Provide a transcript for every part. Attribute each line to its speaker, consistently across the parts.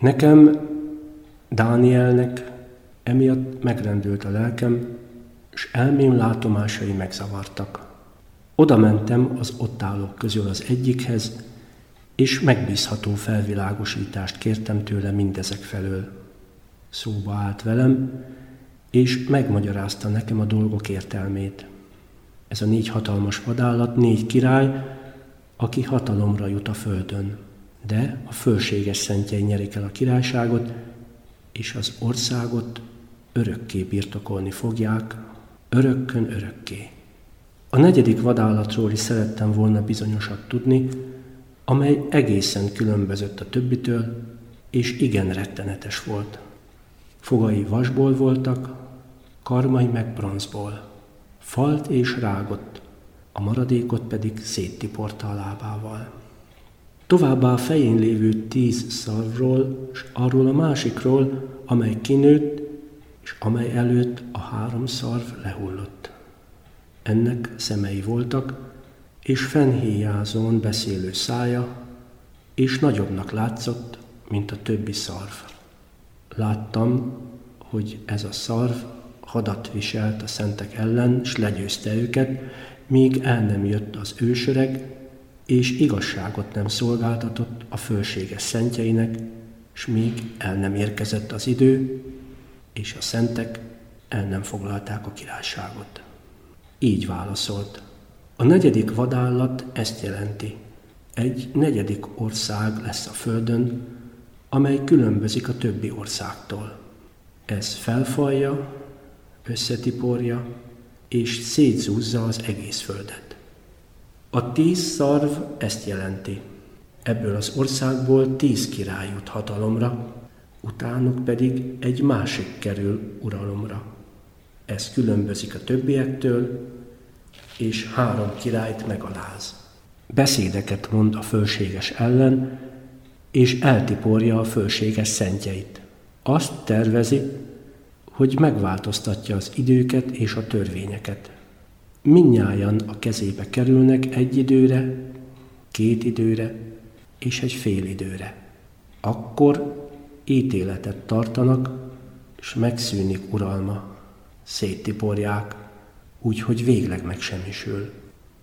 Speaker 1: Nekem, Dánielnek emiatt megrendült a lelkem, s elmém látomásai megzavartak. Oda mentem az ott állók közül az egyikhez, és megbízható felvilágosítást kértem tőle mindezek felől. Szóba állt velem, és megmagyarázta nekem a dolgok értelmét. Ez a 4 hatalmas vadállat 4 király, aki hatalomra jut a földön, de a fölséges szentjei nyerik el a királyságot, és az országot örökké birtokolni fogják, örökkön örökké. A 4. vadállatról is szerettem volna bizonyosat tudni, amely egészen különbözött a többitől, és igen rettenetes volt. Fogai vasból voltak, karmai meg bronzból. Falt és rágott, a maradékot pedig széttiporta a lábával. Továbbá a fején lévő 10 szarvról, és arról a másikról, amely kinőtt, és amely előtt a 3 szarv lehullott. Ennek szemei voltak, és fennhéjázón beszélő szája, és nagyobbnak látszott, mint a többi szarv. Láttam, hogy ez a szarv hadat viselt a szentek ellen, s legyőzte őket, míg el nem jött az ősöreg, és igazságot nem szolgáltatott a fölséges szentjeinek, s míg el nem érkezett az idő, és a szentek el nem foglalták a királyságot. Így válaszolt. A 4. vadállat ezt jelenti. Egy 4. ország lesz a földön, amely különbözik a többi országtól. Ez felfalja, összetiporja, és szétzúzza az egész földet. A 10 szarv ezt jelenti. Ebből az országból 10 király jut hatalomra, utánuk pedig egy másik kerül uralomra. Ez különbözik a többiektől, és 3 királyt megaláz. Beszédeket mond a fölséges ellen, és eltiporja a fölséges szentjeit. Azt tervezi, hogy megváltoztatja az időket és a törvényeket. Mindnyájan a kezébe kerülnek egy időre, 2 időre és egy fél időre. Akkor ítéletet tartanak, és megszűnik uralma. Széttiporják, úgyhogy végleg megsemmisül.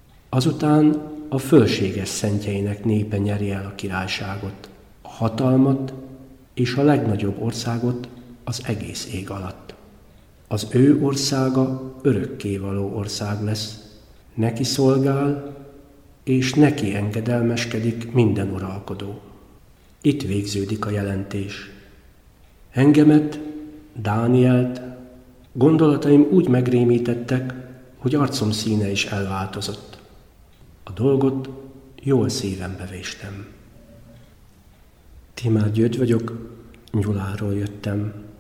Speaker 1: Azután a fölséges szentjeinek népe nyeri el a királyságot, a hatalmat és a legnagyobb országot az egész ég alatt. Az ő országa örökkévaló ország lesz, neki szolgál, és neki engedelmeskedik minden uralkodó. Itt végződik a jelentés. Engemet, Dánielt, gondolataim úgy megrémítettek, hogy arcom színe is elváltozott. A dolgot jól szívembe véstem. Timár György vagyok, Gyuláról jöttem.